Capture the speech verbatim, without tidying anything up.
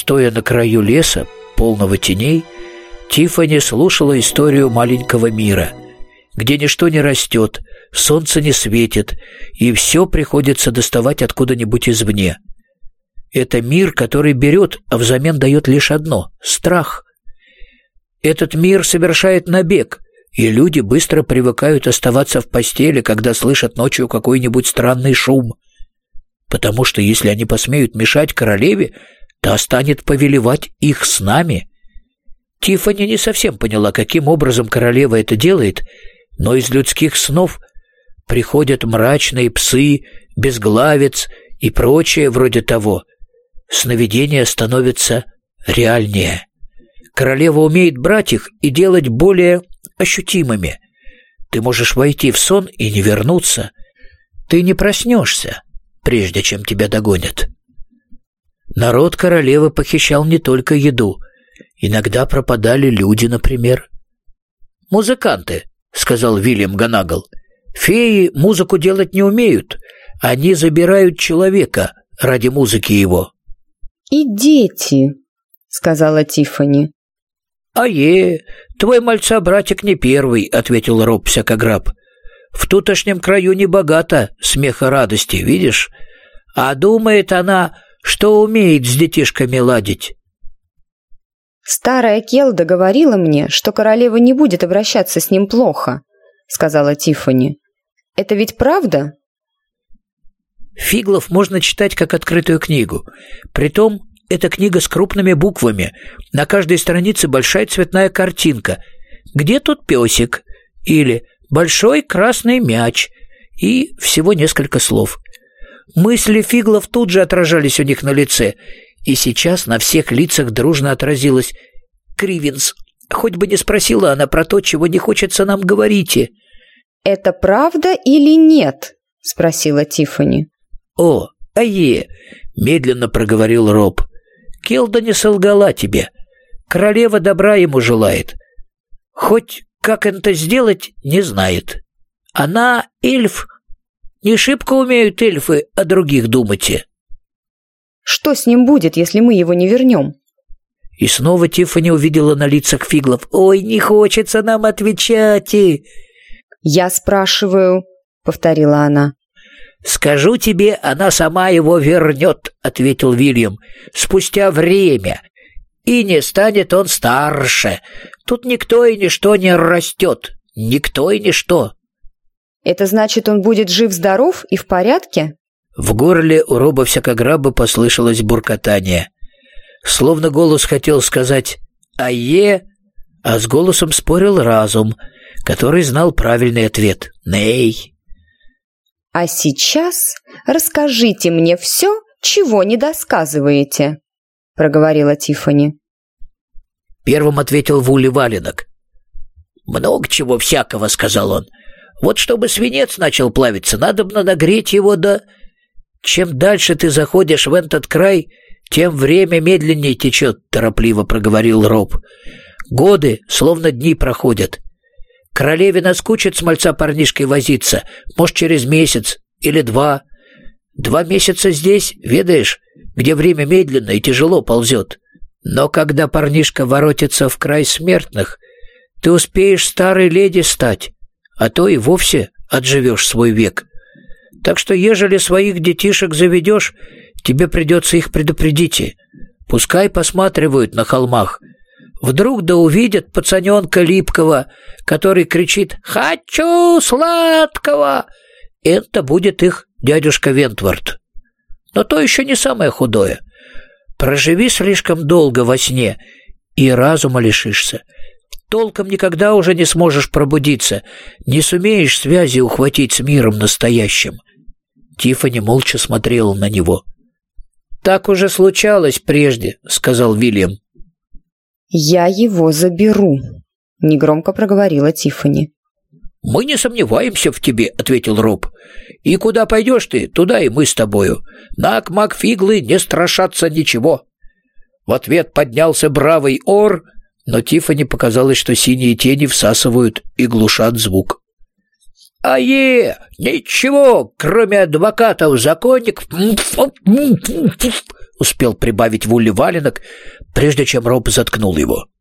Стоя на краю леса, полного теней, Тиффани слушала историю маленького мира, где ничто не растет, солнце не светит, и все приходится доставать откуда-нибудь извне. Это мир, который берет, а взамен дает лишь одно — страх. Этот мир совершает набег, и люди быстро привыкают оставаться в постели, когда слышат ночью какой-нибудь странный шум. Потому что если они посмеют мешать королеве, та станет повелевать их снами. Тиффани не совсем поняла, каким образом королева это делает, но из людских снов приходят мрачные псы, безглавец и прочее вроде того. Сновидения становятся реальнее. Королева умеет брать их и делать более ощутимыми. Ты можешь войти в сон и не вернуться. Ты не проснешься, прежде чем тебя догонят. Народ королевы похищал не только еду. Иногда пропадали люди, например. «Музыканты», — сказал Вильям Ганагл. «Феи музыку делать не умеют. Они забирают человека ради музыки его». «И дети», — сказала Тиффани. «А-е, твой мальца-братик не первый», — ответил Роб Всякограб. «В тутошнем краю не богато смеха радости, видишь? А думает она, что умеет с детишками ладить». «Старая Келда говорила мне, что королева не будет обращаться с ним плохо», — сказала Тиффани. «Это ведь правда?» Фиглов можно читать как открытую книгу. Притом, это книга с крупными буквами. На каждой странице большая цветная картинка. «Где тут песик?» Или «Большой красный мяч?» И всего несколько слов. Мысли Фиглов тут же отражались у них на лице. И сейчас на всех лицах дружно отразилось: «Кривинс, хоть бы не спросила она про то, чего не хочется нам говорить». «Это правда или нет?» — спросила Тиффани. «О, а-е!» — медленно проговорил Роб. «Келда не солгала тебе. Королева добра ему желает. Хоть как это сделать, не знает. Она эльф. Не шибко умеют эльфы о других думать». «Что с ним будет, если мы его не вернем?» И снова Тиффани увидела на лицах Фиглов: «Ой, не хочется нам отвечать!» и... «Я спрашиваю», — повторила она. «Скажу тебе, она сама его вернет», — ответил Вильям, — «спустя время. И не станет он старше. Тут никто и ничто не растет. Никто и ничто». «Это значит, он будет жив-здоров и в порядке?» В горле у Роба Всякограба послышалось буркотание. Словно голос хотел сказать «Ае», а с голосом спорил разум, который знал правильный ответ «Ней». «А сейчас расскажите мне все, чего не досказываете», — проговорила Тиффани. Первым ответил Вули Валенок. «Много чего всякого», — сказал он. «Вот чтобы свинец начал плавиться, надо бы нагреть его до... Чем дальше ты заходишь в этот край, тем время медленнее течет», — торопливо проговорил Роб. «Годы, словно дни, проходят. Королеве наскучит с мальца-парнишкой возиться, может, через месяц или два. Два месяца здесь, ведаешь, где время медленно и тяжело ползет. Но когда парнишка воротится в край смертных, ты успеешь старой леди стать, а то и вовсе отживешь свой век. Так что, ежели своих детишек заведешь, тебе придется их предупредить. Пускай посматривают на холмах. Вдруг да увидят пацаненка липкого, который кричит «Хочу сладкого!» Это будет их дядюшка Вентвард. Но то еще не самое худое. Проживи слишком долго во сне, и разума лишишься. Толком никогда уже не сможешь пробудиться, не сумеешь связи ухватить с миром настоящим. Тиффани молча смотрела на него. «Так уже случалось прежде», — сказал Вильям. «Я его заберу», — негромко проговорила Тиффани. «Мы не сомневаемся в тебе», — ответил Роб. «И куда пойдешь ты, туда и мы с тобою. Нак-мак-фиглы не страшатся ничего». В ответ поднялся бравый ор, но Тиффани показалось, что синие тени всасывают и глушат звук. «А-е! Ничего, кроме адвокатов, законников!» успел прибавить Вулли Валенок, прежде чем Роб заткнул его.